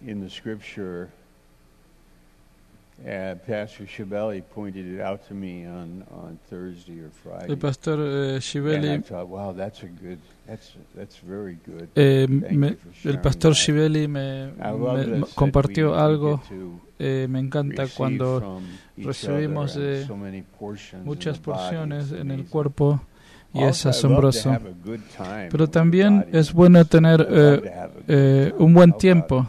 in the scripture, Pastor Shibeli pointed it out to me on Thursday or Friday. El pastor Shibeli, And I thought, wow, that's very good. el pastor Shibeli me compartió algo. Me encanta cuando recibimos muchas porciones en el cuerpo y es asombroso. Pero también es bueno tener un buen tiempo.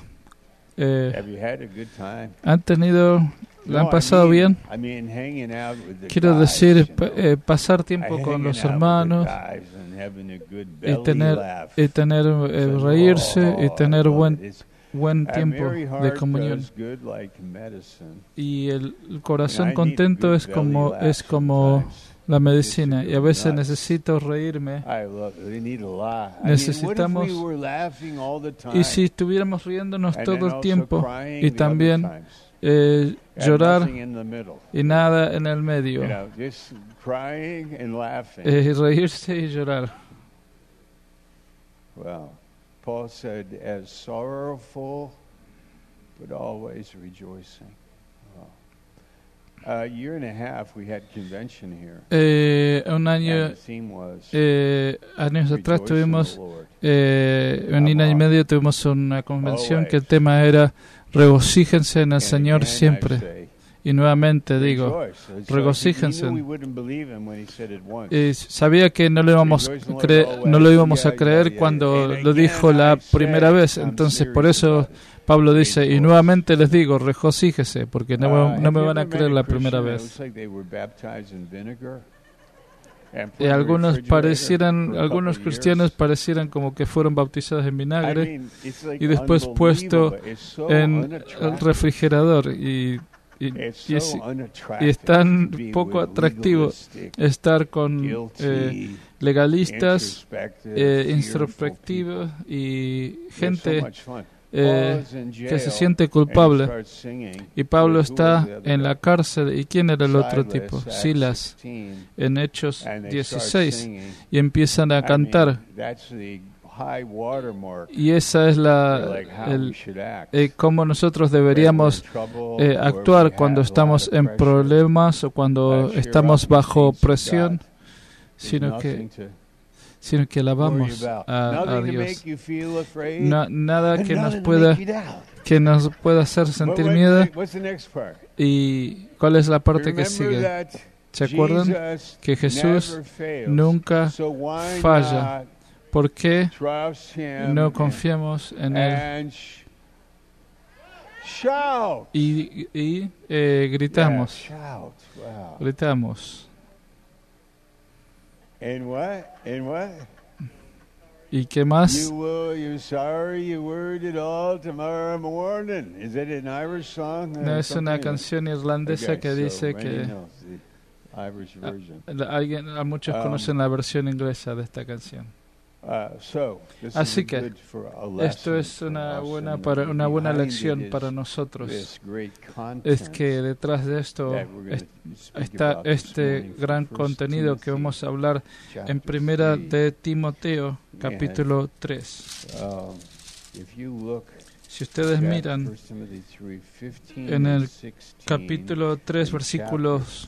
¿La han pasado bien? Quiero decir, pasar tiempo con los hermanos y tener reírse y tener buen tiempo de comunión. Y el corazón contento es como la medicina, y a veces necesito reírme. Necesitamos, y si estuviéramos riéndonos todo el tiempo y también llorar y nada en el medio, reírse y llorar. Paul said, as sorrowful, but always rejoicing. A year and a half we had convention here. Un año, años atrás tuvimos, un año y medio tuvimos una convención que el tema era regocíjense en el Señor siempre. Y nuevamente digo, regocíjense. Sabía que no lo íbamos a creer cuando lo dijo la primera vez. Entonces, por eso Pablo dice, y nuevamente les digo, regocíjese, porque no me van a creer la primera vez. Y algunos cristianos parecieran como que fueron bautizados en vinagre y después puesto en el refrigerador. Y es tan poco atractivo estar con legalistas, introspectivos y gente que se siente culpable. Y Pablo está en la cárcel. ¿Y quién era el otro tipo? Silas, en Hechos 16, y empiezan a cantar. Y esa es cómo nosotros deberíamos actuar cuando estamos en problemas o cuando estamos bajo presión, sino que alabamos a Dios. Nada que nos pueda hacer sentir miedo. ¿Y cuál es la parte que sigue? ¿Se acuerdan? Que Jesús nunca falla. ¿Por qué no confiamos en Él? Y gritamos. Gritamos. ¿Y qué más? No, es una canción irlandesa que dice que muchos conocen la versión inglesa de esta canción. Así que esto es una buena lección para nosotros. Es que detrás de esto está este gran contenido que vamos a hablar en Primera de Timoteo, capítulo 3. Si ustedes miran en el capítulo 3, versículos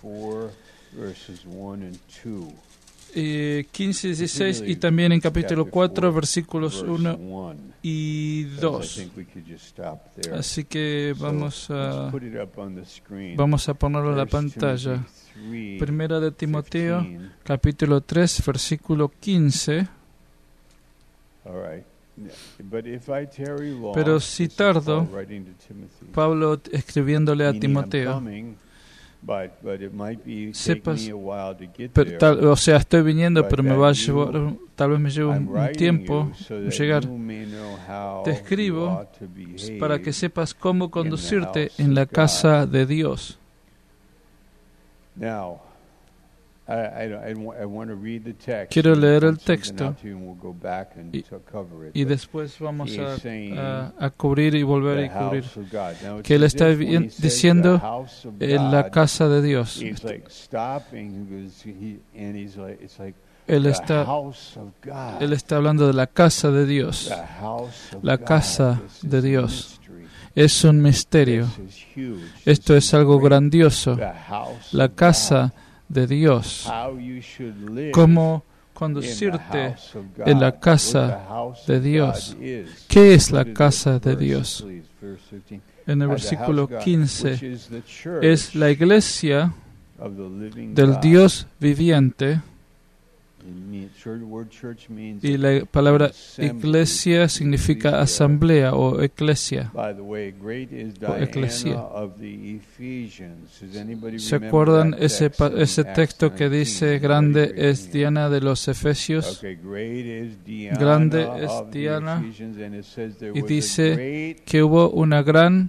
15 y 16, y también en capítulo 4, versículos 1 y 2. Así que vamos a ponerlo en la pantalla. Primera de Timoteo, capítulo 3, versículo 15. Pero si tardo, Pablo escribiéndole a Timoteo, sepas, estoy viniendo, pero me va a llevar, tal vez me lleve un tiempo llegar. Te escribo para que sepas cómo conducirte en la casa de Dios. Quiero leer el texto y después vamos a cubrir y volver a cubrir. Que él está diciendo en la casa de Dios. Él está hablando de la casa de Dios. La casa de Dios. Es un misterio. Esto es algo grandioso. La casa de Dios. Cómo conducirte en la casa de Dios. ¿Qué es la casa de Dios? En el versículo 15 es la iglesia del Dios viviente. Y la palabra iglesia significa asamblea o eclesia. ¿Se acuerdan ese texto que dice grande es Diana de los Efesios? Grande es Diana. Y dice que hubo una gran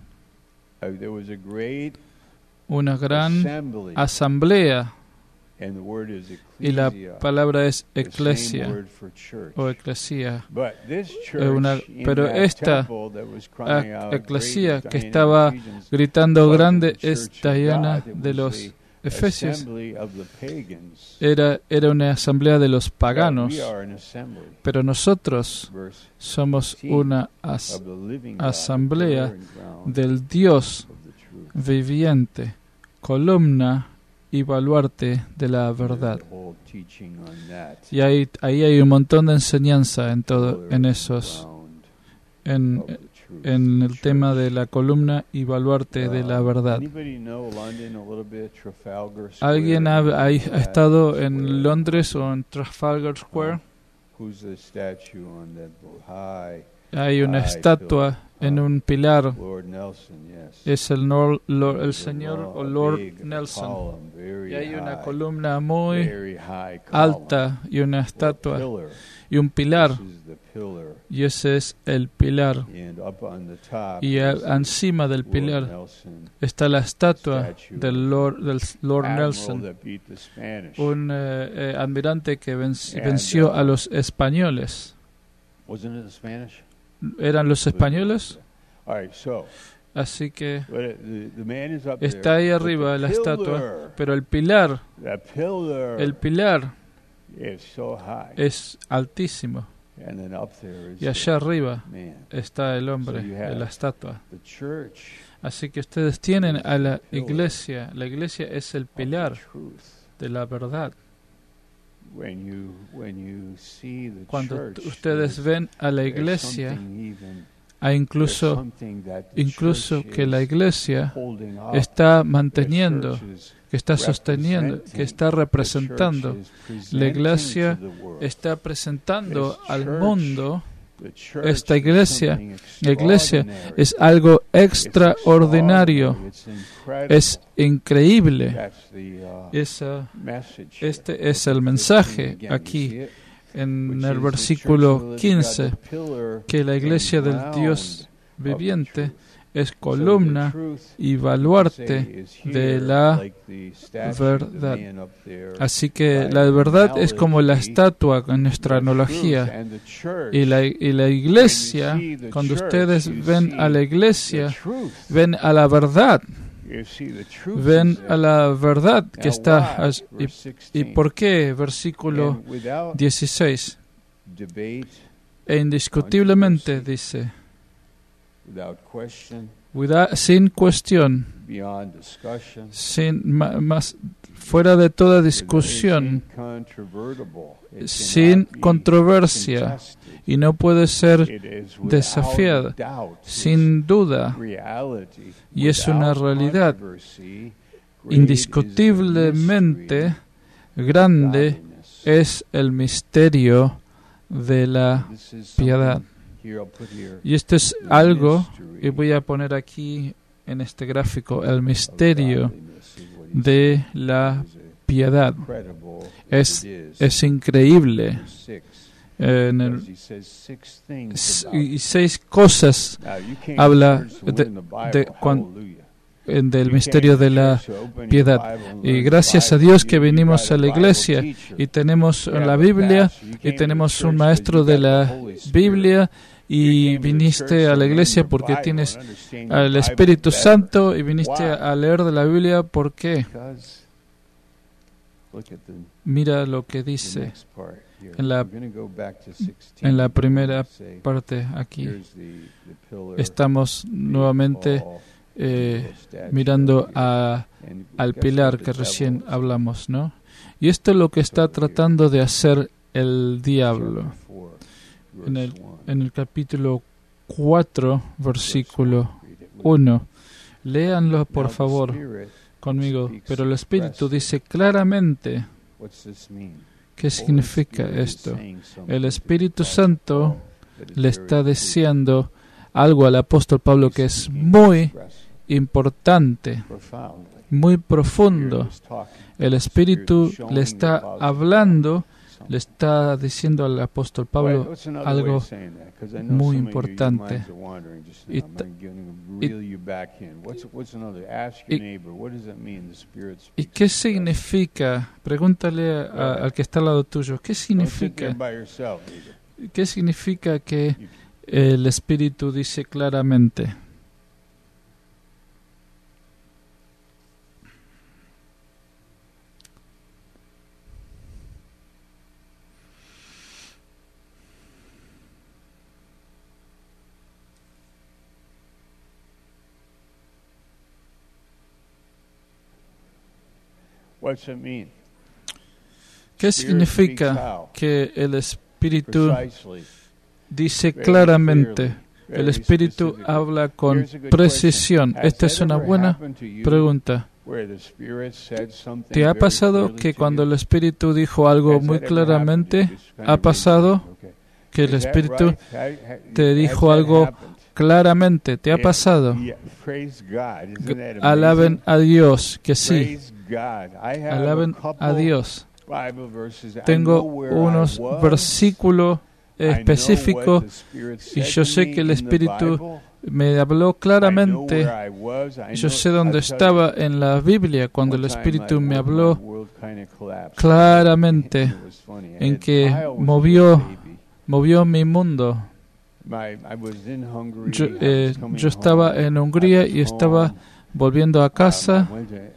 asamblea. Y la palabra es eclesia o eclesía. Pero esta eclesía que estaba gritando grande es Diana de los Efesios. Era una asamblea de los paganos. Pero nosotros somos una asamblea del Dios viviente, columna y baluarte de la verdad. Y ahí hay un montón de enseñanza en el tema de la columna y baluarte de la verdad. ¿Alguien ha estado en Londres o en Trafalgar Square? Hay una estatua en un pilar. Es el señor o Lord Nelson. Y hay una columna muy alta y una estatua y un pilar. Y ese es el pilar. Y encima del pilar está la estatua del Lord Nelson, un almirante que venció a los españoles. ¿Eran los españoles? Así que está ahí arriba la estatua, pero el pilar es altísimo. Y allá arriba está el hombre de la estatua. Así que ustedes tienen a la iglesia. La iglesia es el pilar de la verdad. Cuando ustedes ven a la iglesia, hay incluso que la iglesia está manteniendo, que está sosteniendo, que está representando. La iglesia está presentando al mundo. La iglesia es algo extraordinario, es increíble. Este es el mensaje aquí en el versículo 15, que la iglesia del Dios viviente es columna y baluarte de la verdad. Así que la verdad es como la estatua en nuestra analogía. Y la iglesia, cuando ustedes ven a la iglesia, ven a la verdad. Ven a la verdad que está allí. ¿Y por qué? Versículo 16. E indiscutiblemente dice, sin cuestión, fuera de toda discusión, sin controversia, y no puede ser desafiada, sin duda, y es una realidad indiscutiblemente grande, es el misterio de la piedad. Y esto es algo, y voy a poner aquí en este gráfico, el misterio de la piedad. Es increíble. Y 6 cosas habla del misterio de la piedad. Y gracias a Dios que venimos a la iglesia y tenemos la Biblia y tenemos un maestro de la Biblia, y viniste a la iglesia porque tienes al Espíritu Santo y viniste a leer de la Biblia. ¿Por qué? Mira lo que dice en la primera parte aquí. Estamos nuevamente mirando al pilar que recién hablamos, ¿no? Y esto es lo que está tratando de hacer el diablo. En el capítulo 4, versículo 1. Léanlo, por favor, conmigo. Pero el Espíritu dice claramente qué significa esto. El Espíritu Santo le está diciendo algo al apóstol Pablo que es muy importante, muy profundo. El Espíritu le está hablando, le está diciendo al apóstol Pablo algo muy importante. ¿Y qué significa? Pregúntale al que está al lado tuyo, ¿qué significa? ¿Qué significa que el Espíritu dice claramente? ¿Qué significa que el Espíritu dice claramente? El Espíritu habla con precisión. Esta es una buena pregunta. ¿Te ha pasado que cuando el Espíritu dijo algo muy claramente, ha pasado que el Espíritu te dijo algo claramente? ¿Te ha pasado? Alaben a Dios, que sí. Alaben a Dios. Tengo unos versículos específicos y yo sé que el Espíritu me habló claramente. Yo sé dónde estaba en la Biblia cuando el Espíritu me habló claramente, en que movió mi mundo. Yo estaba en Hungría y estaba volviendo a casa.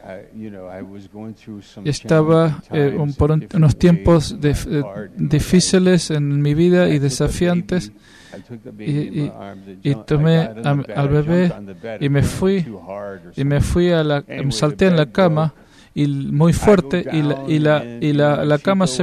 Estaba por unos tiempos difíciles en mi vida y desafiantes, y tomé al bebé y me fui salté en la cama y muy fuerte, y la cama se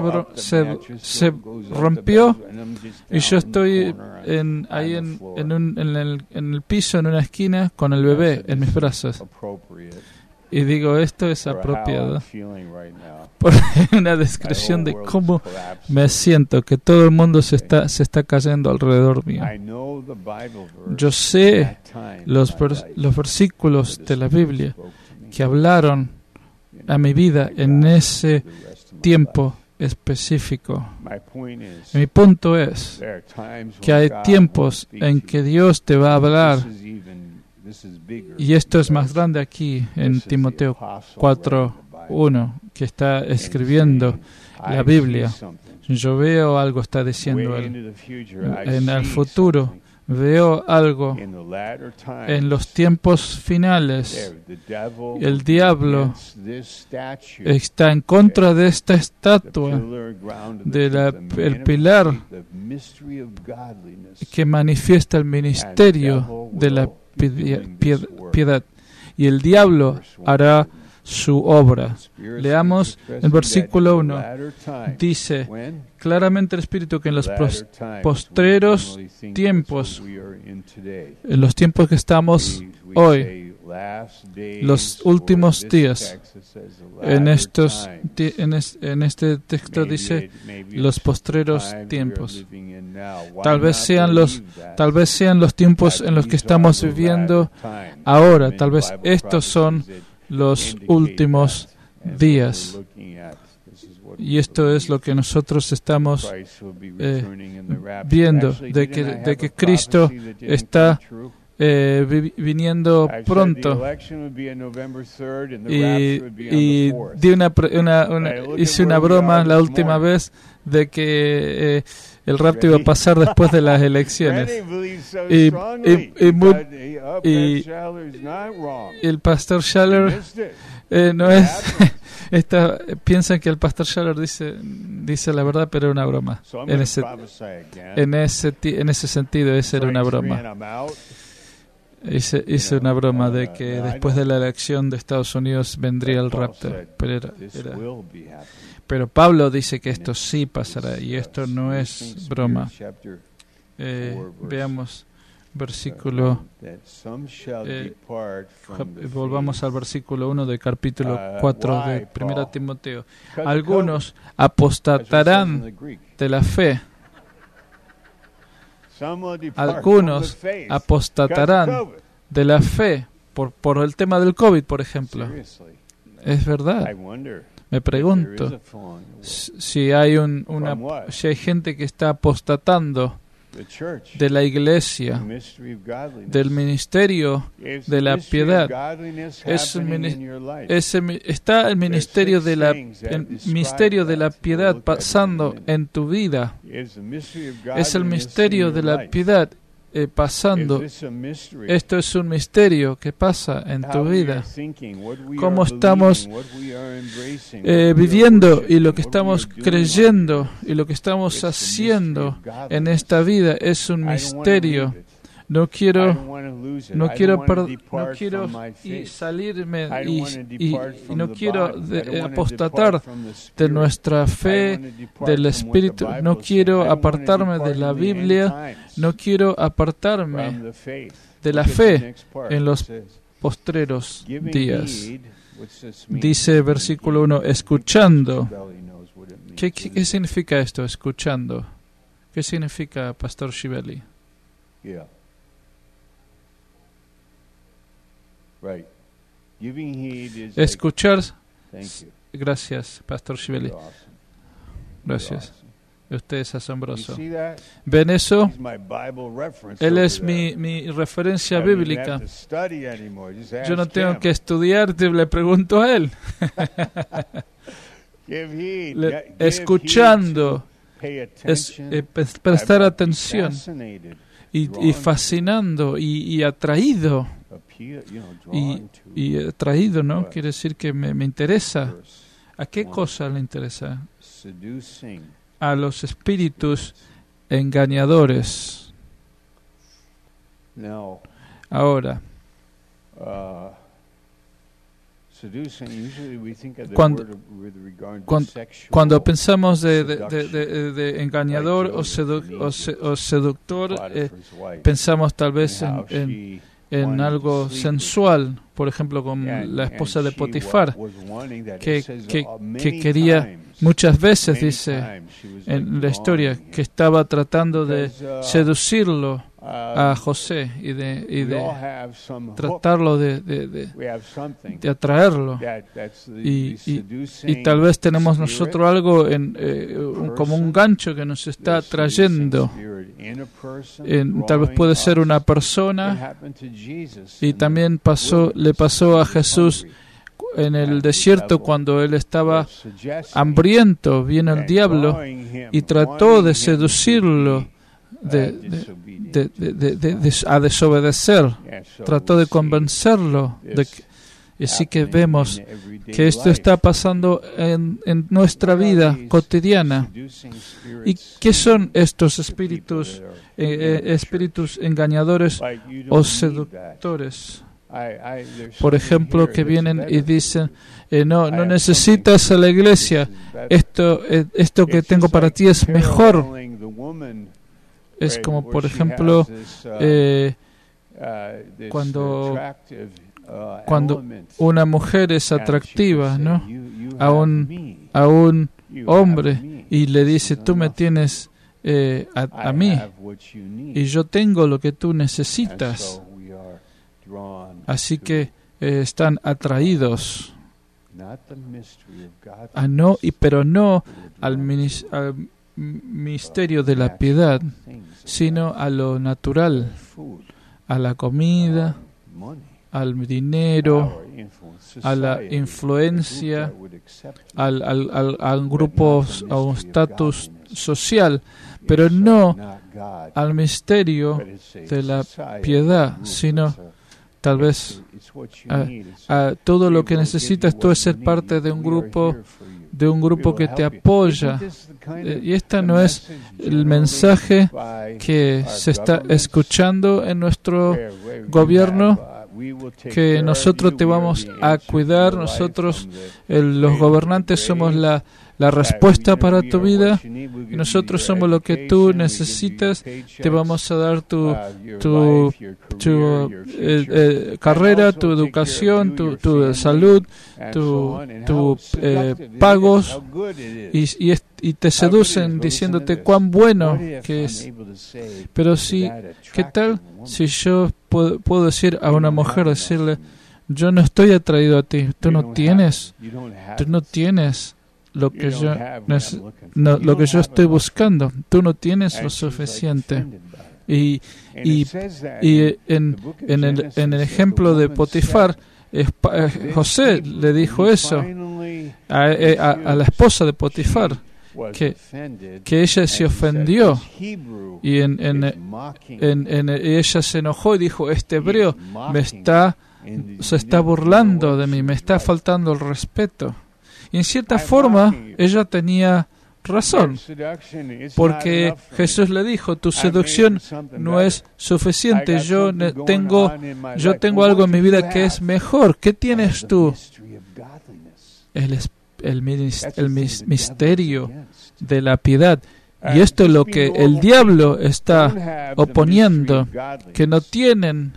rompió, y yo estoy ahí en el piso, en una esquina, con el bebé en mis brazos. Y digo, esto es apropiado por una descripción de cómo me siento, que todo el mundo se está cayendo alrededor mío. Yo sé los versículos de la Biblia que hablaron a mi vida en ese tiempo específico. Mi punto es que hay tiempos en que Dios te va a hablar, y esto es más grande aquí en Timoteo 4:1, que está escribiendo la Biblia. Yo veo algo, está diciendo él. En el futuro veo algo. En los tiempos finales, el diablo está en contra de esta estatua, el pilar que manifiesta el ministerio de la piedad, y el diablo hará su obra. Leamos el versículo 1. Dice claramente el Espíritu que en los postreros tiempos, en los tiempos que estamos hoy, los últimos días, en este texto dice los postreros tiempos. Tal vez sean los tiempos en los que estamos viviendo ahora. Tal vez estos son los últimos días. Y esto es lo que nosotros estamos viendo, de que Cristo está viniendo pronto. Y hice una broma la última vez de que el rapto iba a pasar después de las elecciones. Y el pastor Schaller Piensan que el pastor Schaller dice la verdad, pero era una broma. En ese sentido, esa era una broma. Hice una broma de que después de la elección de Estados Unidos vendría el rapto. Pero Pablo dice que esto sí pasará, y esto no es broma. Veamos versículo. Volvamos al versículo 1 del capítulo 4 de 1 Timoteo. Algunos apostatarán de la fe. Algunos apostatarán de la fe por el tema del COVID, por ejemplo. Es verdad. Me pregunto si hay si hay gente que está apostatando de la iglesia, del ministerio de la piedad. Está el misterio de la piedad pasando en tu vida. Es el misterio de la piedad pasando. Esto es un misterio que pasa en tu vida. Cómo estamos viviendo y lo que estamos creyendo y lo que estamos haciendo en esta vida es un misterio. No quiero salirme y no quiero apostatar de nuestra fe, del Espíritu. No quiero apartarme de la Biblia. No quiero apartarme de la fe en los postreros días. Dice versículo 1, escuchando. ¿Qué significa esto, escuchando? ¿Qué significa, Pastor Shibeli? Escuchar. Gracias, Pastor Shibeli. Gracias. Usted es asombroso. ¿Ven eso? Él es mi referencia bíblica. Yo no tengo que estudiar, le pregunto a él. Escuchando, prestar atención y fascinando y atraído. Y atraído, ¿no? Quiere decir que me interesa. ¿A qué cosa le interesa? A los espíritus engañadores. Ahora, cuando pensamos de engañador o seductor, pensamos tal vez en algo sensual, por ejemplo, con la esposa de Potifar, que quería, muchas veces dice en la historia, que estaba tratando de seducirlo a José y de tratarlo de atraerlo, y tal vez tenemos nosotros algo como un gancho que nos está atrayendo. Tal vez puede ser una persona, y también le pasó a Jesús en el desierto cuando él estaba hambriento. Vino el diablo y trató de seducirlo a desobedecer, trató de convencerlo y así que vemos que esto está pasando en nuestra vida cotidiana. ¿Y qué son estos espíritus engañadores o seductores? Por ejemplo, que vienen y dicen, no necesitas a la iglesia, esto que tengo para ti es mejor. Es como, por ejemplo, cuando una mujer es atractiva, ¿no?, a un hombre, y le dice, tú me tienes a mí, y yo tengo lo que tú necesitas. Así que están atraídos pero no al misterio de la piedad, sino a lo natural, a la comida, al dinero, a la influencia, al grupo, a un estatus social, pero no al misterio de la piedad, sino tal vez todo lo que necesitas tú es ser parte de un grupo que te apoya. Y este no es el mensaje que se está escuchando en nuestro gobierno, que nosotros te vamos a cuidar, nosotros los gobernantes somos la respuesta para tu vida, y nosotros somos lo que tú necesitas, te vamos a dar tu carrera, tu educación, tu salud, tu pagos, y te seducen diciéndote cuán bueno que es. Pero ¿qué tal si yo puedo decir a una mujer, decirle, yo no estoy atraído a ti, tú no tienes lo que yo estoy buscando, tú no tienes lo suficiente. Y en el ejemplo de Potifar, José le dijo eso a la esposa de Potifar, que ella se ofendió, y ella se enojó y dijo, este hebreo se está burlando de mí, me está faltando el respeto. Y en cierta forma ella tenía razón, porque Jesús le dijo, tu seducción no es suficiente, yo tengo algo en mi vida que es mejor. ¿Qué tienes tú? El misterio de la piedad. Y esto es lo que el diablo está oponiendo, que no tienen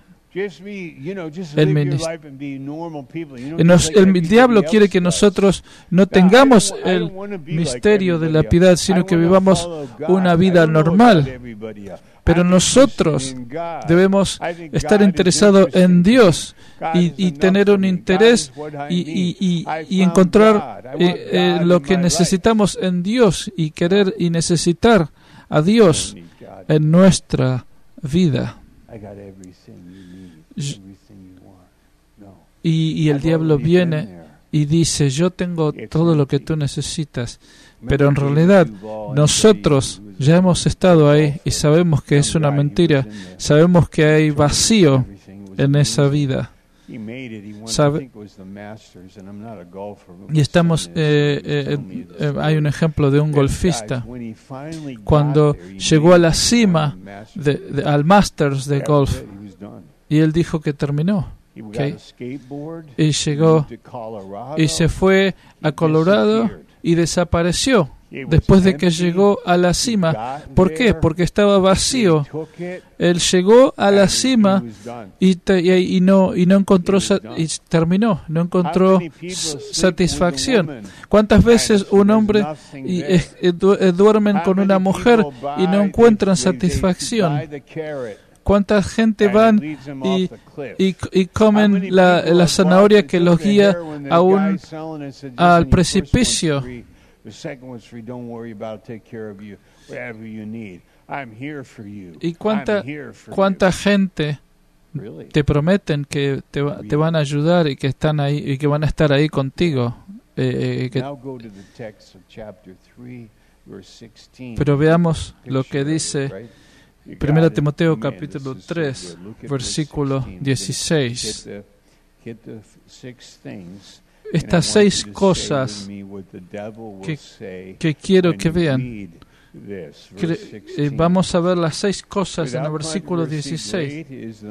el diablo quiere que nosotros no tengamos el misterio de la piedad, sino que vivamos una vida normal. Pero nosotros debemos estar interesados en Dios y tener un interés y encontrar lo que necesitamos en Dios, y querer y necesitar a Dios en nuestra vida. Y el diablo viene y dice, yo tengo todo lo que tú necesitas, pero en realidad nosotros ya hemos estado ahí y sabemos que es una mentira, sabemos que hay vacío en esa vida. Y estamos, hay un ejemplo de un golfista, cuando llegó a la cima al Masters de golf, y él dijo que terminó. Y llegó y se fue a Colorado y desapareció después de que llegó a la cima. ¿Por qué? Porque estaba vacío. Él llegó a la cima y no encontró, y terminó, no encontró satisfacción. ¿Cuántas veces un hombre duermen con una mujer y no encuentran satisfacción? ¿Cuánta gente van y comen la zanahoria que los guía al precipicio? ¿Y cuánta gente te prometen que te van a ayudar y que están ahí y que van a estar ahí contigo? Pero veamos lo que dice 1 Timoteo capítulo 3, versículo 16. Estas 6 cosas que quiero que vean. Vamos a ver las 6 cosas en el versículo 16.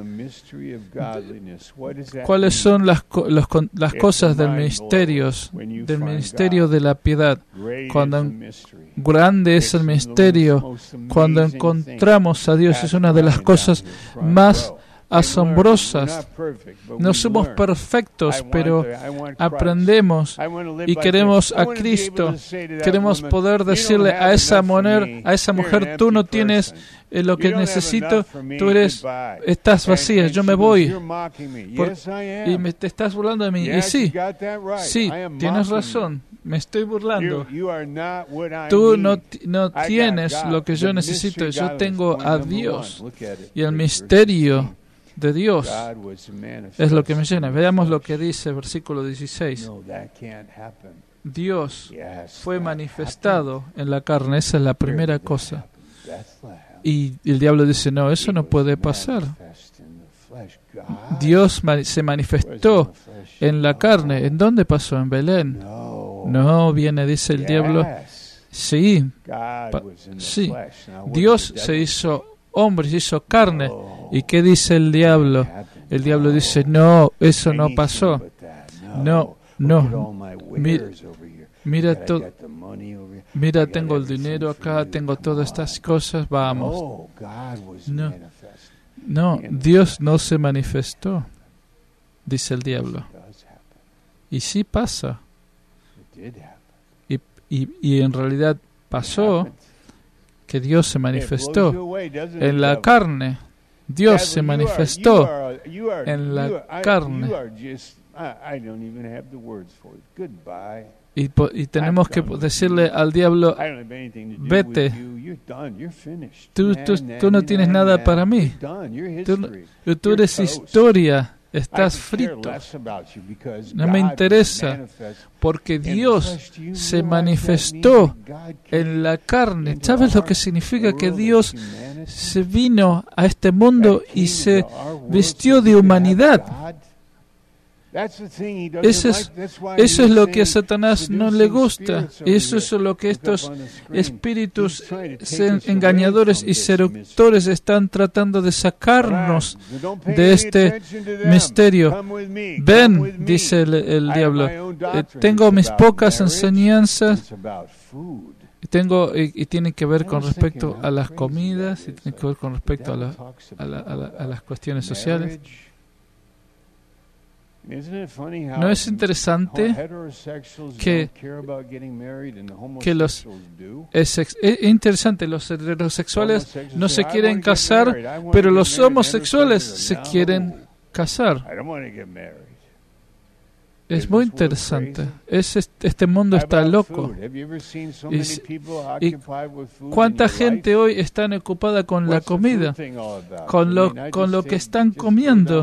¿Cuáles son las cosas del misterio de la piedad? Cuando grande es el misterio, cuando encontramos a Dios, es una de las cosas más asombrosas. No somos perfectos, pero aprendemos y queremos a Cristo. Queremos poder decirle a esa mujer, tú no tienes lo que necesito, estás vacía, yo me voy. Y te estás burlando de mí. Y sí, tienes razón, me estoy burlando. Tú no tienes lo que yo necesito, yo tengo a Dios. Y el misterio de Dios es lo que me llena. Veamos lo que dice el versículo 16. Dios fue manifestado en la carne, esa es la primera cosa. Y el diablo dice, no, eso no puede pasar. Dios se manifestó en la carne. ¿En dónde pasó? ¿En Belén? No, viene, dice el diablo. Sí, sí. Dios se hizo hombre, se hizo carne. ¿Y qué dice el diablo? El diablo dice, no, eso no pasó. No. Mira, tengo el dinero acá, tengo todas estas cosas, vamos. No, Dios no se manifestó, dice el diablo. Y sí pasa. Y en realidad pasó que Dios se manifestó en la carne. Dios se manifestó en la carne. Y tenemos que decirle al diablo, vete, tú no tienes nada para mí, tú eres historia, estás frito, no me interesa, porque Dios se manifestó en la carne. ¿Sabes lo que significa que Dios se vino a este mundo y se vistió de humanidad? Eso es lo que a Satanás no le gusta. Eso es lo que estos espíritus engañadores y seductores están tratando de sacarnos de este misterio. Ven, dice el diablo, tengo mis pocas enseñanzas. Y tienen que ver con respecto a las comidas, y tienen que ver con respecto a las cuestiones sociales. ¿No es interesante que los heterosexuales no se quieren casar, pero los homosexuales se quieren casar? Es muy interesante. Este mundo está loco. ¿Y cuánta gente hoy está ocupada con la comida, con lo que están comiendo?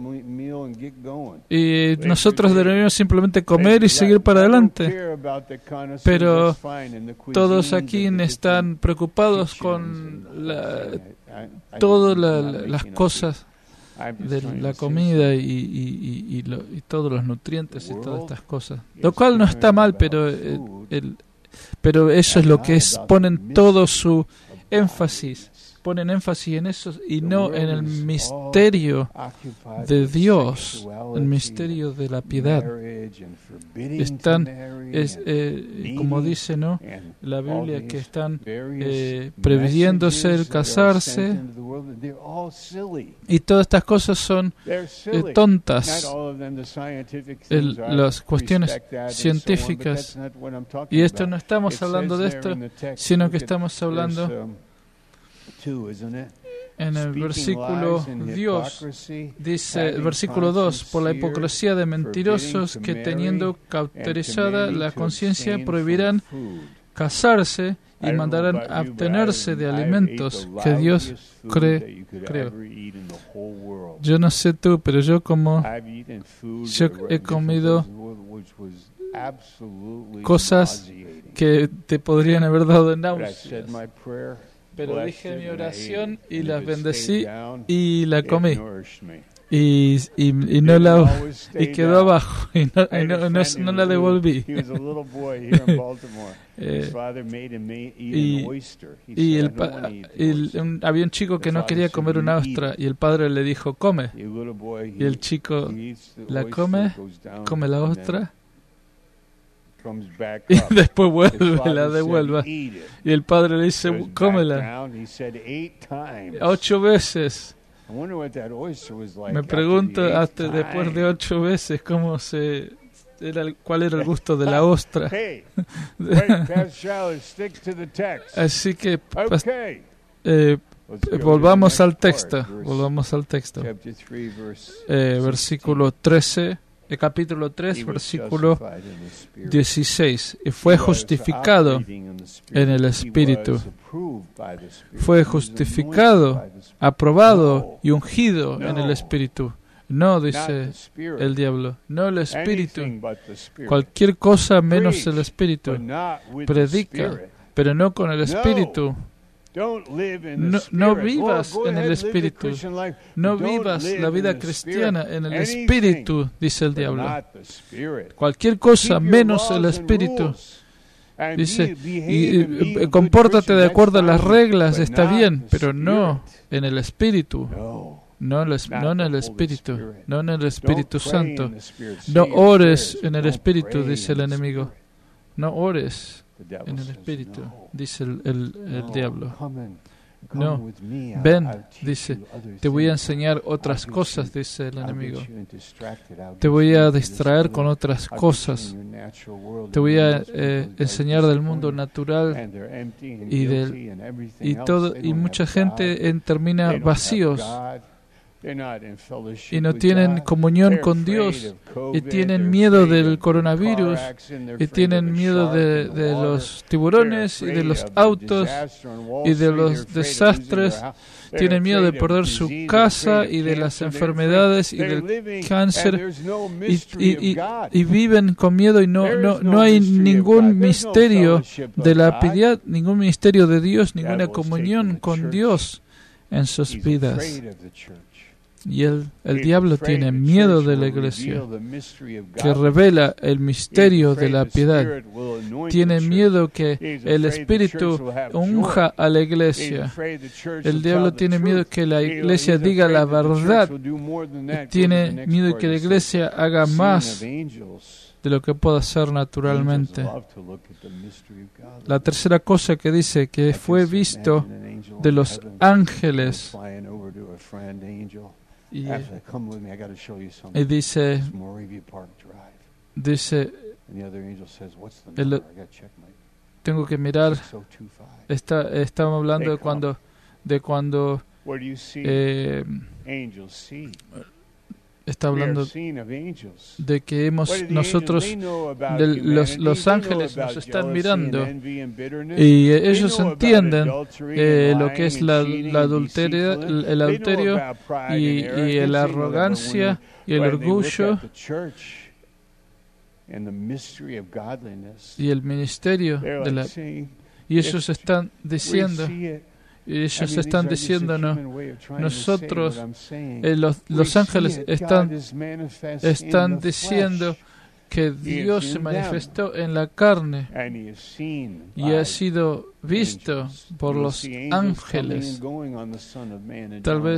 Y nosotros deberíamos simplemente comer y seguir para adelante. Pero todos aquí están preocupados con todas las cosas de la comida y todos los nutrientes y todas estas cosas, lo cual no está mal, pero eso es lo que ponen todo su énfasis, ponen énfasis en eso y no en el misterio de Dios, el misterio de la piedad. Están, como dice, ¿no?, la Biblia, que están previéndose el casarse, y todas estas cosas son tontas, las cuestiones científicas. Y esto no estamos hablando de esto, sino que estamos hablando en el versículo 2, dice el versículo 2, por la hipocresía de mentirosos que, teniendo cauterizada la conciencia, prohibirán casarse y mandarán abstenerse de alimentos que Dios creó. Yo no sé tú, pero yo he comido cosas que te podrían haber dado náuseas. Pero dije mi oración y las bendecí y la comí. Y quedó abajo y no la devolví. Había un chico que no quería comer una ostra y el padre le dijo, come. Y el chico la come la ostra. Y después la devuelve. Y el padre le dice, cómela. 8 veces. Me pregunto, hasta después de 8 veces, cuál era el gusto de la ostra. Así que volvamos al texto. Versículo 13. Capítulo 3, versículo 16. Y fue justificado en el Espíritu. Fue justificado, aprobado y ungido en el Espíritu. No, dice el diablo, no el Espíritu. Cualquier cosa menos el Espíritu. Predica, pero no con el Espíritu. No vivas en el Espíritu. No vivas la vida cristiana en el Espíritu, dice el diablo. Cualquier cosa menos el Espíritu. Dice, y compórtate de acuerdo a las reglas, está bien, pero no en el Espíritu. No en el Espíritu. No en el Espíritu Santo. No ores en el Espíritu, dice el enemigo. No ores en el Espíritu, dice el diablo. No, ven, dice, te voy a enseñar otras cosas, dice el enemigo. Te voy a distraer con otras cosas. Te voy a enseñar del mundo natural y mucha gente termina vacíos. Y no tienen comunión con Dios, y tienen miedo del coronavirus, y tienen miedo de los tiburones, y de los autos, y de los desastres. Tienen miedo de perder su casa, y de las enfermedades, y del cáncer, y viven con miedo, y no hay ningún misterio de la piedad, ningún misterio de Dios, ninguna comunión con Dios en sus vidas. Y el diablo tiene miedo de la iglesia, que revela el misterio de la piedad. Tiene miedo que el Espíritu unja a la iglesia. El diablo tiene miedo que la iglesia diga la verdad. Tiene miedo que la iglesia haga más de lo que pueda hacer naturalmente. La tercera cosa que dice que fue visto de los ángeles. Y dice, tengo que mirar, estamos hablando de cuando está hablando de que nosotros, los ángeles nos están mirando, y ellos entienden lo que es el adulterio y la arrogancia y el orgullo y el ministerio de la... Y ellos están diciendo... Y ellos están diciéndonos, nosotros, los ángeles están diciendo que Dios se manifestó en la carne y ha sido visto por los ángeles. Tal vez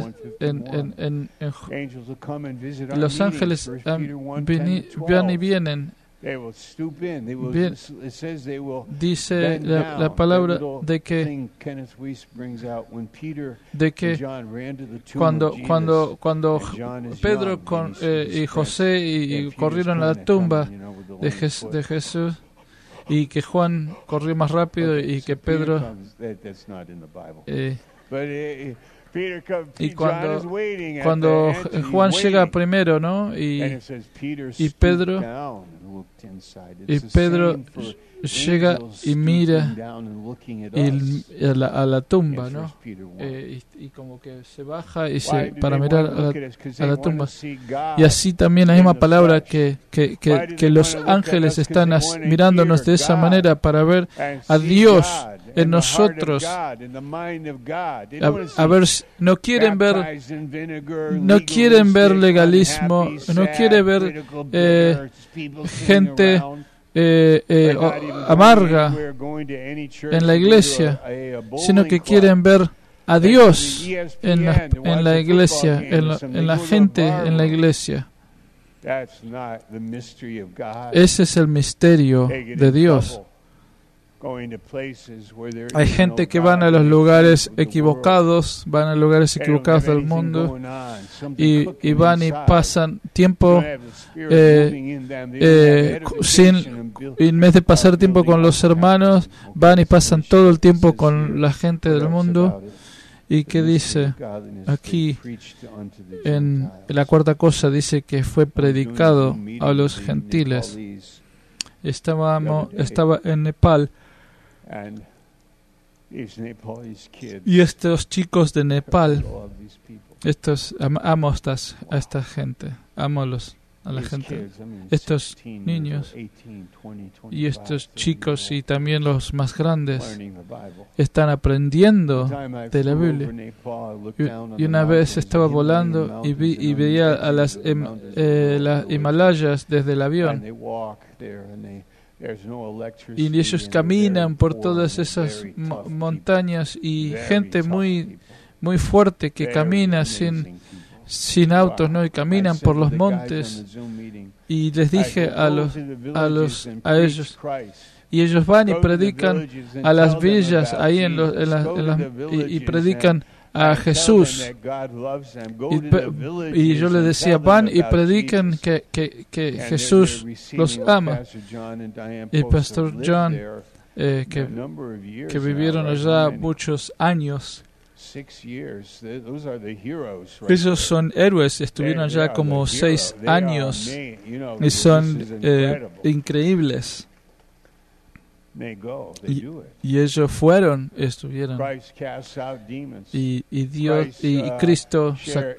los ángeles van y vienen. Dice la palabra de que cuando Pedro y José y corrieron a la tumba de Jesús, y que Juan corrió más rápido y que Pedro y cuando Juan llega primero, ¿no? Y Pedro llega y mira a la tumba, ¿no? Y como que se baja para mirar a la tumba. Y así también la misma palabra que los ángeles están mirándonos de esa manera para ver a Dios en nosotros. A ver, no quieren ver legalismo, no quieren ver gente amarga en la iglesia, sino que quieren ver a Dios en la iglesia, en la gente en la iglesia. Ese es el misterio de Dios. Hay gente que van a los lugares equivocados, del mundo, y van y pasan tiempo en vez de pasar tiempo con los hermanos, van y pasan todo el tiempo con la gente del mundo. Y que dice aquí en la cuarta cosa, dice que fue predicado a los gentiles. Estaba en Nepal, y estos chicos de Nepal, amo a esta gente, amo a los a la gente. Estos niños y estos chicos y también los más grandes están aprendiendo de la Biblia. Y una vez estaba volando y veía a las Himalayas desde el avión. Y ellos caminan por todas esas montañas y gente muy fuerte que camina sin autos, ¿no? Y caminan por los montes. Y les dije a ellos, y ellos van y predican a las villas ahí y predican a Jesús. Y yo les decía, van y predican que Jesús los ama. Y Pastor John, que vivieron allá muchos años, ellos son héroes, estuvieron allá como 6 años y son increíbles. Y ellos estuvieron. Y Dios y Cristo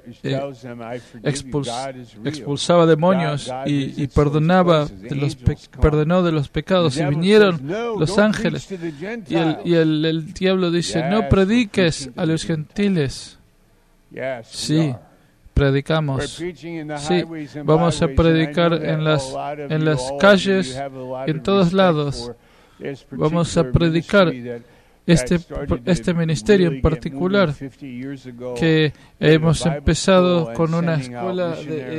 expulsaba demonios y perdonó de los pecados. Y vinieron los ángeles. Y el diablo dice, no prediques a los gentiles. Sí, predicamos. Sí, vamos a predicar en las calles, en todos lados. Vamos a predicar este ministerio en particular, que hemos empezado con una escuela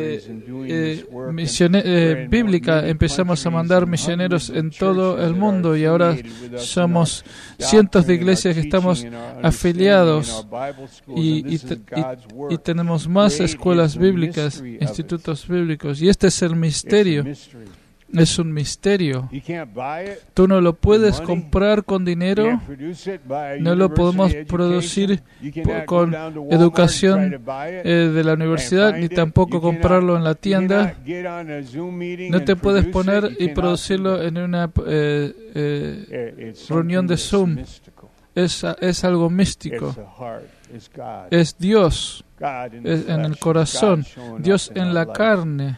bíblica. Empezamos a mandar misioneros en todo el mundo y ahora somos cientos de iglesias que estamos afiliados y tenemos más escuelas bíblicas, institutos bíblicos, y este es el misterio. Es un misterio. Tú no lo puedes comprar con dinero, no lo podemos producir con educación de la universidad, ni tampoco comprarlo en la tienda. No te puedes poner y producirlo en una reunión de Zoom. Es algo místico. Es Dios en el corazón, Dios en la carne.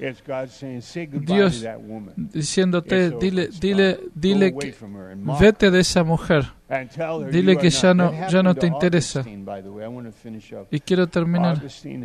Dios diciéndote, dile que vete de esa mujer, dile que ya no te interesa. Y quiero terminar.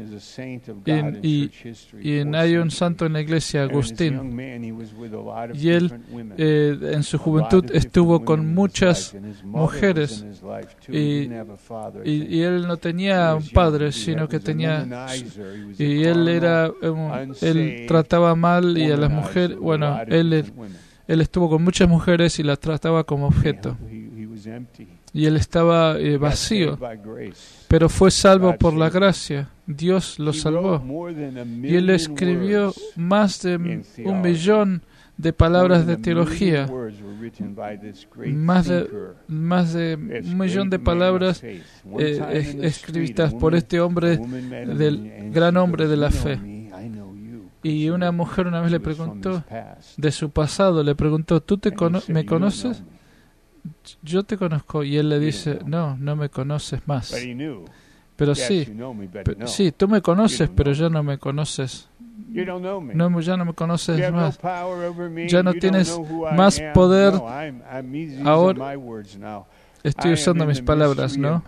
Hay un santo en la iglesia, Agustín, y él en su juventud estuvo con muchas mujeres y él no tenía un padre, sino que tenía, y él trataba mal y a las mujeres, él estuvo con muchas mujeres y las trataba como objeto. Y él estaba vacío, pero fue salvo por la gracia. Dios lo salvó. Y él escribió más de 1 millón de palabras de teología, más de 1 millón de palabras escritas por este hombre, gran hombre de la fe. Y una mujer una vez le preguntó de su pasado, le preguntó, ¿tú me conoces? Yo te conozco. Y él le dice, no me conoces más. Pero sí, tú me conoces, pero ya no me conoces. No, ya no me conoces más. Ya no tienes más poder. Ahora estoy usando mis palabras, ¿no?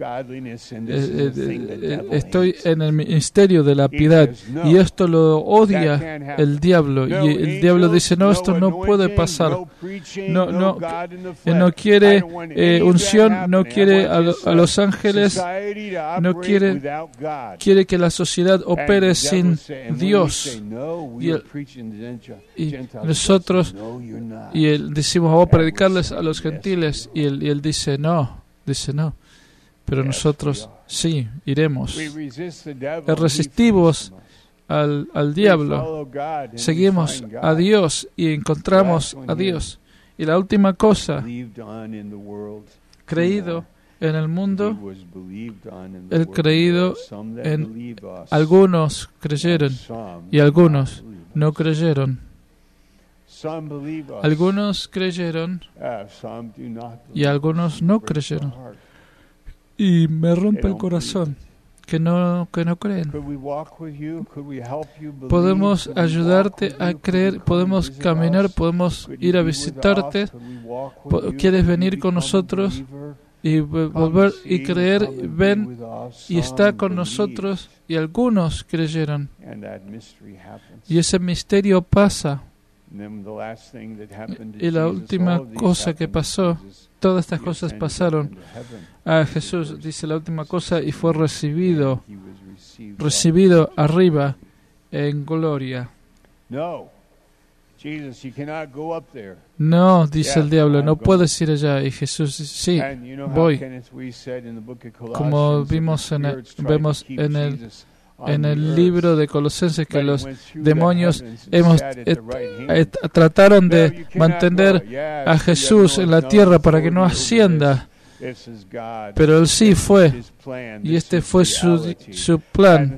Estoy en el ministerio de la piedad y esto lo odia el diablo. Y el diablo dice, no, esto no puede pasar. No quiere unción, no quiere a los ángeles, no quiere que la sociedad opere sin Dios. Y nosotros decimos, vamos a predicarles a los gentiles, y él dice, no, pero nosotros sí, iremos. Resistimos al diablo, seguimos a Dios y encontramos a Dios. Y la última cosa, creído en el mundo, el creído en algunos creyeron y algunos no creyeron. Algunos creyeron y algunos no creyeron. Y me rompe el corazón. que no creen. Podemos ayudarte a creer, podemos caminar, podemos ir a visitarte. ¿Quieres venir con nosotros y volver y creer? Ven y está con nosotros. Y algunos creyeron. Y ese misterio pasa. Y la última cosa que pasó, todas estas cosas pasaron a Jesús, dice la última cosa, y fue recibido arriba en gloria. No, dice el diablo, no puedes ir allá. Y Jesús dice, sí, voy. Como vemos en el libro de Colosenses, que los demonios trataron de mantener a Jesús en la tierra para que no ascienda, pero Él sí fue, y este fue su plan.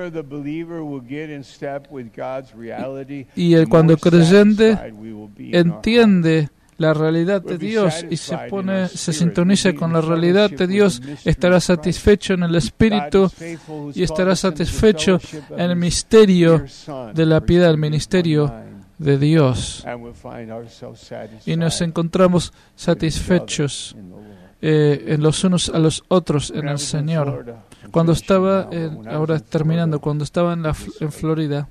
Y cuando el creyente entiende la realidad de Dios y se sintoniza con la realidad de Dios, estará satisfecho en el Espíritu y estará satisfecho en el misterio de la piedad, el ministerio de Dios. Y nos encontramos satisfechos en los unos a los otros en el Señor. Cuando estaba, ahora terminando, cuando estaba en Florida,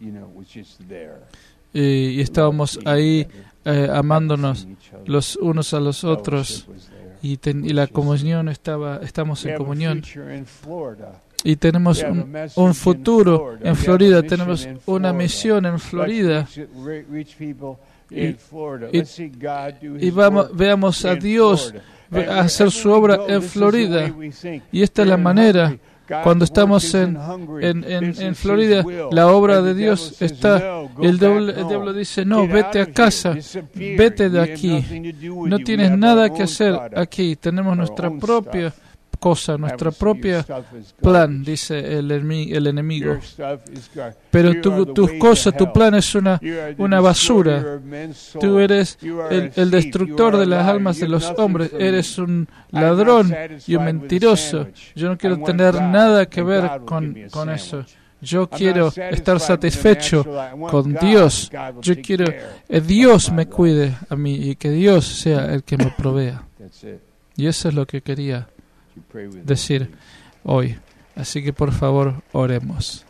y estábamos ahí amándonos los unos a los otros, y la comunión estamos en comunión, y tenemos un futuro en Florida, tenemos una misión en Florida, y veamos a Dios hacer su obra en Florida. Y esta es la manera. Cuando estamos en Florida, la obra de Dios está. El diablo dice, no, vete a casa, vete de aquí. No tienes nada que hacer aquí. Tenemos nuestra propia cosa, nuestra propia plan, dice el enemigo. Pero tus cosas, tu plan es una basura. Tú eres el destructor de las almas de los hombres. Eres un ladrón y un mentiroso. Yo no quiero tener nada que ver con eso. Yo quiero estar satisfecho con Dios. Yo quiero que Dios me cuide a mí y que Dios sea el que me provea. Y eso es lo que quería decir hoy. Así que por favor oremos.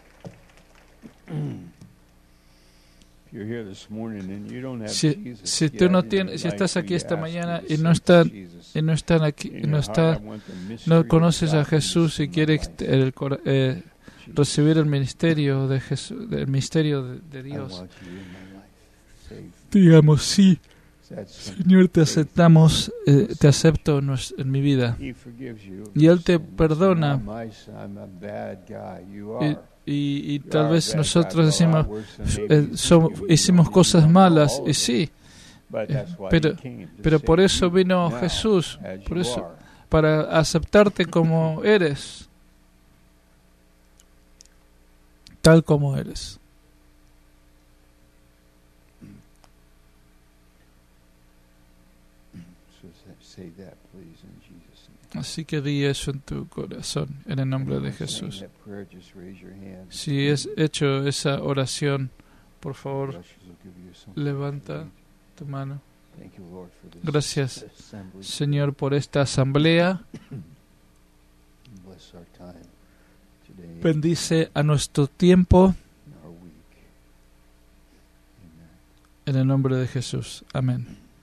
Si tú no tienes, si estás aquí esta mañana y no están aquí, no conoces a Jesús y quieres recibir el ministerio de Jesús, el misterio de Dios, digamos sí. Señor, te acepto en mi vida. Y Él te perdona. Y tal vez nosotros decimos, hicimos cosas malas, y sí, pero por eso vino Jesús, por eso, para aceptarte como eres, tal como eres. Así que di eso en tu corazón, en el nombre de Jesús. Si has hecho esa oración, por favor, levanta tu mano. Gracias, Señor, por esta asamblea. Bendice a nuestro tiempo. En el nombre de Jesús. Amén.